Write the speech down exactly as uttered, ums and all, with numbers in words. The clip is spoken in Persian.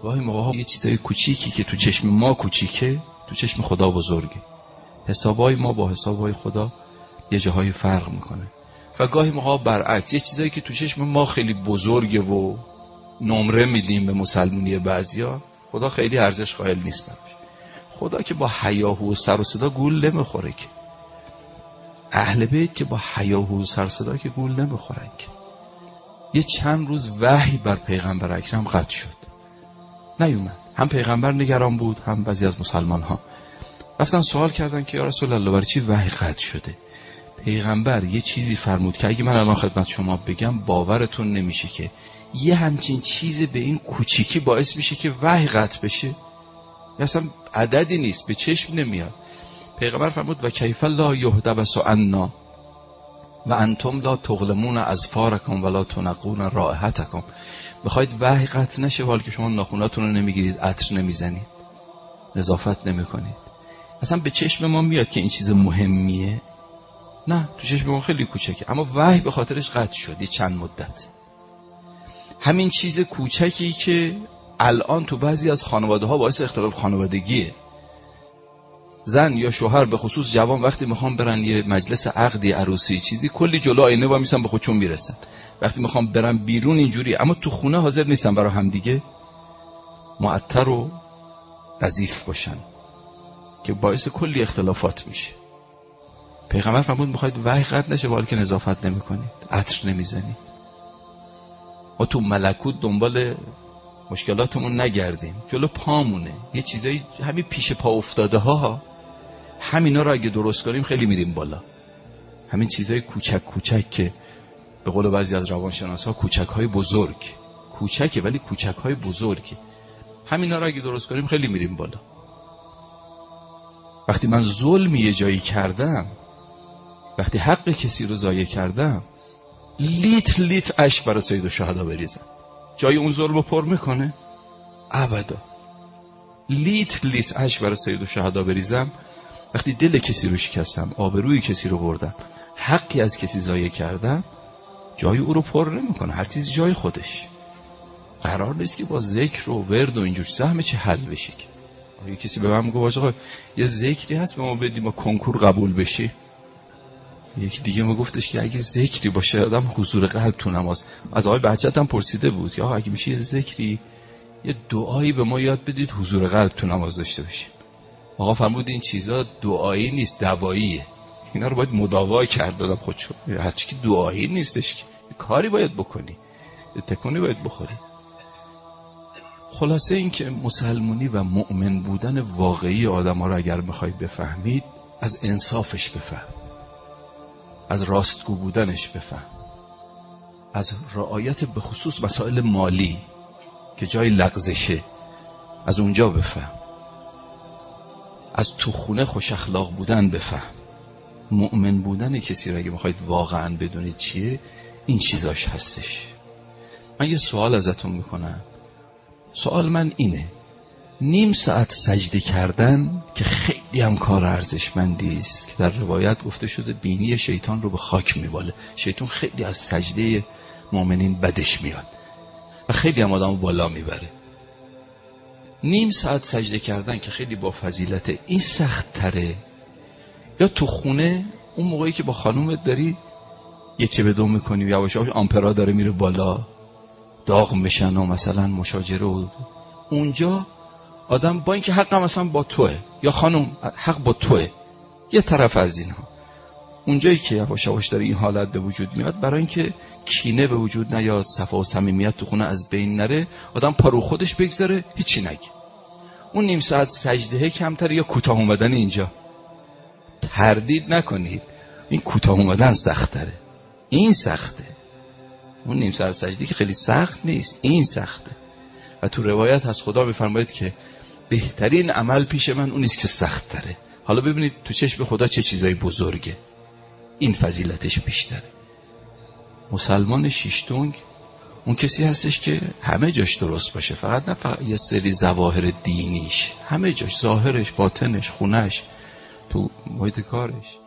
گاهی موقع یه چیزای کوچیکی که تو چشم ما کوچیکه تو چشم خدا بزرگه. حسابای ما با حسابای خدا یه جاهای فرق میکنه. و گاهی موقع برعکس، یه چیزایی که تو چشم ما خیلی بزرگه و نمره میدیم به مسلمونی بعضیا، خدا خیلی ارزش قائل نیست براش. خدا که با هیاهو و سر و صدا گول نمیخوره که. اهل بیت که با هیاهو و سر و صدا که گول نمیخورن که. یه چند روز وحی بر پیغمبر اکرم قطع شد، نیومد. هم پیغمبر نگران بود، هم بعضی از مسلمان ها رفتن سوال کردن که یا رسول الله برای چی وحی قطع شده؟ پیغمبر یه چیزی فرمود که اگه من الان خدمت شما بگم باورتون نمیشه که یه همچین چیزی به این کوچیکی باعث میشه که وحی قطع بشه. اصلا عددی نیست، به چشم نمیاد. پیغمبر فرمود و کیف لا یهدبس عنا و انتم لا تغلمون اظفارکم ولا تنقون رائحتکم. بخواید وحی قطع نشه حالی که شما ناخوناتون رو نمیگیرید، عطر نمیزنید، نظافت نمیکنید. اصلا به چشم ما میاد که این چیز مهمیه؟ نه، تو چشم ما خیلی کوچکه، اما وحی به خاطرش قطع شد یه چند مدت. همین چیز کوچکی که الان تو بعضی از خانواده ها باعث اختلاف خانوادگیه. زن یا شوهر به خصوص جوان وقتی میخوام برن یه مجلس عقدی، عروسی، چیزی، کلی جلو آینه وا میسن به خودشون میرسن. وقتی میخوام برن بیرون اینجوری، اما تو خونه حاضر نیستن برای همدیگه معطر و نظیف باشن که باعث کلی اختلافات میشه. پیغمبر فرمود میخواید وحی قطع نشه حالی که نظافت نمیکنید، عطر نمیزنید. ما تو ملکوت دنبال مشکلاتمون نگردیم، جلو پامونه یه چیزایی، همین پیش پا افتاده ها، همینا رو اگه درست کنیم خیلی میریم بالا. همین چیزای کوچک کوچک که به قول بعضی از روانشناسا کوچک های بزرگ، کوچکه ولی کوچک های بزرگه، همینا رو اگه درست کنیم خیلی میریم بالا. وقتی من ظلم یه جایی کردم، وقتی حق کسی رو ضایع کردم، لیت لیت اشک برای سید الشهدا بریزم، جای اون ظلم رو پر میکنه؟ ابدا. لیت لیت اشک برای سید الشهدا بریزم وقتی دل کسی رو شکستم، آبروی کسی رو بردم، حقی از کسی ضایع کردم، جای او رو پر نمیکنه. هر چیز جای خودش. قرار نیست که با ذکر و ورد و اینجور چیزا همه چی حل بشه. آیا کسی به من میگه آقا یه ذکری هست به ما بدیم ما کنکور قبول بشی؟ یکی دیگه ما گفتش که اگه ذکری باشه آدم حضور قلب تو نماز. از آقای بهجت هم پرسیده بود که آقا اگه میشه یه ذکری، یه دعایی به ما یاد بدید حضور قلب تو نماز داشته باشیم. آقا فرمود این چیزا دعایی نیست، دواییه. اینا رو باید مداوا کرد دادم خودشو. هرچی که دعایی نیستش که کاری باید بکنی، تکونی باید بخوری. خلاصه این که مسلمونی و مؤمن بودن واقعی آدم ها رو اگر میخواید بفهمید، از انصافش بفهم، از راستگو بودنش بفهم، از رعایت به خصوص مسائل مالی که جای لغزشه از اونجا بفهم، از تو خونه خوش اخلاق بودن بفهم. مؤمن بودن کسی رو اگه میخواید واقعا بدونید چیه، این چیزاش هستش. من یه سوال ازتون میکنم. سوال من اینه: نیم ساعت سجده کردن که خیلی هم کار ارزشمندی است که در روایت گفته شده بینی شیطان رو به خاک میباله. شیطان خیلی از سجده مؤمنین بدش میاد و خیلی هم آدمو بالا میبره. نیم ساعت سجده کردن که خیلی با فضیلته، این سخت تره یا تو خونه اون موقعی که با خانومت داری یکی به دو میکنی و یواش یواش آمپرا داره میره بالا، داغ میشن و مثلا مشاجره و اونجا آدم با اینکه حق هم مثلا با توه یا خانم حق با توه، یه طرف از اینها، اونجایی که یواش یواش داره این حالت به وجود میاد، برای اینکه کینه به وجود نیاد، صفا و صمیمیت تو خونه از بین نره، آدم پارو خودش بگذاره، هیچی نگه. اون نیم ساعت سجده کمتر یا کوتاه اومدن اینجا؟ تردید نکنید، این کوتاه اومدن سخت تره، این سخته. اون نیم ساعت سجده که خیلی سخت نیست، این سخته. و تو روایت هست خدا میفرماید که بهترین عمل پیش من اون نیست که سخت تره. حالا ببینید تو چشم خدا چه چیزای بزرگه، این فضیلتش بیشتره. مسلمان شیشتونگ اون کسی هستش که همه جاش درست باشه، فقط نه فقط یه سری ظواهر دینیش، همه جاش، ظاهرش، باطنش، خونش، تو محیط کارش.